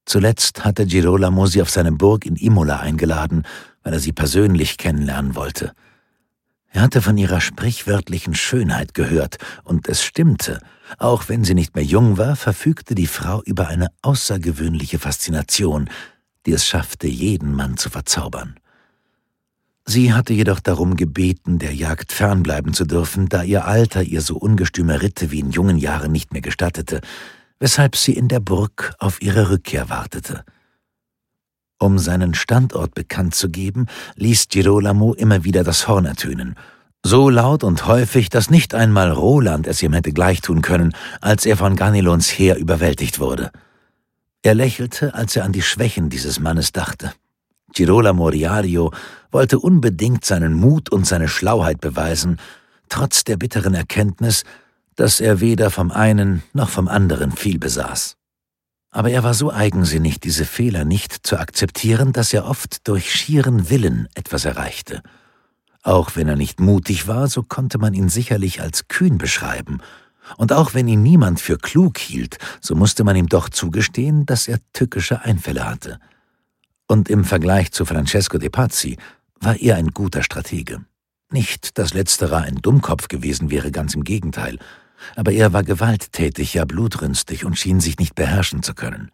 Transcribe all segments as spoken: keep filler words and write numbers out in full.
Zuletzt hatte Girolamo sie auf seine Burg in Imola eingeladen, weil er sie persönlich kennenlernen wollte. Er hatte von ihrer sprichwörtlichen Schönheit gehört, und es stimmte. Auch wenn sie nicht mehr jung war, verfügte die Frau über eine außergewöhnliche Faszination, die es schaffte, jeden Mann zu verzaubern. Sie hatte jedoch darum gebeten, der Jagd fernbleiben zu dürfen, da ihr Alter ihr so ungestüme Ritte wie in jungen Jahren nicht mehr gestattete, weshalb sie in der Burg auf ihre Rückkehr wartete. Um seinen Standort bekannt zu geben, ließ Girolamo immer wieder das Horn ertönen. So laut und häufig, dass nicht einmal Roland es ihm hätte gleichtun können, als er von Ganelons Heer überwältigt wurde. Er lächelte, als er an die Schwächen dieses Mannes dachte. Girolamo Riario wollte unbedingt seinen Mut und seine Schlauheit beweisen, trotz der bitteren Erkenntnis, dass er weder vom einen noch vom anderen viel besaß. Aber er war so eigensinnig, diese Fehler nicht zu akzeptieren, dass er oft durch schieren Willen etwas erreichte. Auch wenn er nicht mutig war, so konnte man ihn sicherlich als kühn beschreiben. Und auch wenn ihn niemand für klug hielt, so musste man ihm doch zugestehen, dass er tückische Einfälle hatte. Und im Vergleich zu Francesco de Pazzi war er ein guter Stratege. Nicht, dass letzterer ein Dummkopf gewesen wäre, ganz im Gegenteil. Aber er war gewalttätig, ja blutrünstig und schien sich nicht beherrschen zu können.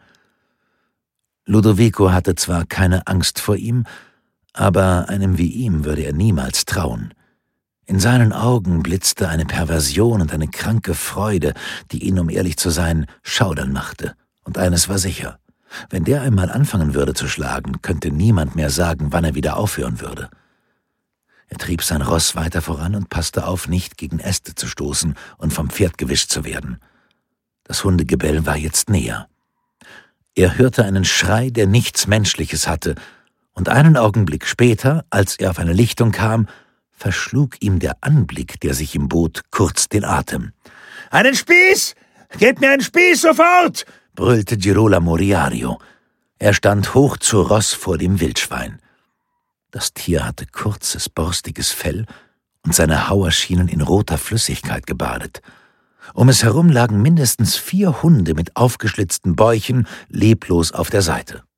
Ludovico hatte zwar keine Angst vor ihm, aber einem wie ihm würde er niemals trauen. In seinen Augen blitzte eine Perversion und eine kranke Freude, die ihn, um ehrlich zu sein, schaudern machte. Und eines war sicher: Wenn der einmal anfangen würde zu schlagen, könnte niemand mehr sagen, wann er wieder aufhören würde. Er trieb sein Ross weiter voran und passte auf, nicht gegen Äste zu stoßen und vom Pferd gewischt zu werden. Das Hundegebell war jetzt näher. Er hörte einen Schrei, der nichts Menschliches hatte, und einen Augenblick später, als er auf eine Lichtung kam, verschlug ihm der Anblick, der sich ihm bot, kurz den Atem. »Einen Spieß! Gebt mir einen Spieß sofort!« brüllte Girolamo Riario. Er stand hoch zu Ross vor dem Wildschwein. Das Tier hatte kurzes, borstiges Fell und seine Hauer schienen in roter Flüssigkeit gebadet. Um es herum lagen mindestens vier Hunde mit aufgeschlitzten Bäuchen leblos auf der Seite.